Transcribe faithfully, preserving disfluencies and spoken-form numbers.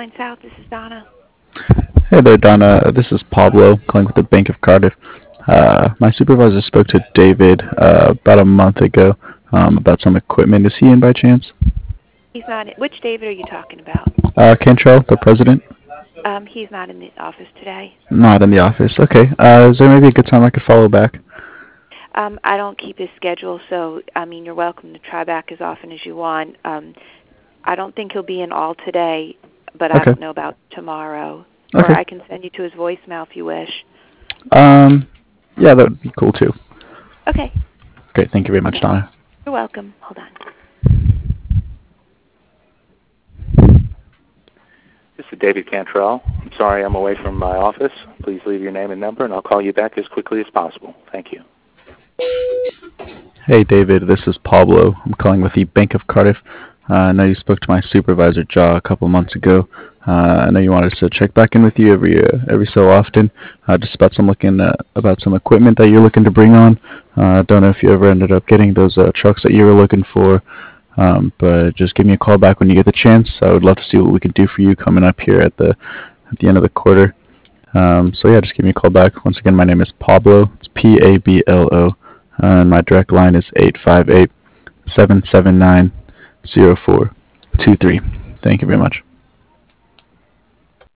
Going South. This is Donna. Hey there, Donna. This is Pablo calling with the Bank of Cardiff. Uh, my supervisor spoke to David uh, about a month ago um, about some equipment. Is he in by chance? He's not. Which David are you talking about? Uh, Cantrell, the president? Um, he's not in the office today. Not in the office. Okay. Uh, is there maybe a good time I could follow back? Um, I don't keep his schedule, so I mean, you're welcome to try back as often as you want. Um, I don't think he'll be in all today, but I Okay. don't know about tomorrow. Or Okay. I can send you to his voicemail if you wish. Um, yeah, that would be cool too. Okay. Great. Thank you very much, Donna. You're welcome. Hold on. This is David Cantrell. I'm sorry I'm away from my office. Please leave your name and number, and I'll call you back as quickly as possible. Thank you. Hey, David. This is Pablo. I'm calling with the Bank of Cardiff. Uh, I know you spoke to my supervisor, Jaw, a couple months ago. Uh, I know you wanted us to check back in with you every uh, every so often, uh, just about some looking uh, about some equipment that you're looking to bring on. I uh, don't know if you ever ended up getting those uh, trucks that you were looking for, um, but just give me a call back when you get the chance. I would love to see what we can do for you coming up here at the at the end of the quarter. Um, so yeah, just give me a call back. Once again, my name is Pablo. It's P A B L O, and my direct line is eight five eight, seven seven nine, zero four two three. Thank you very much.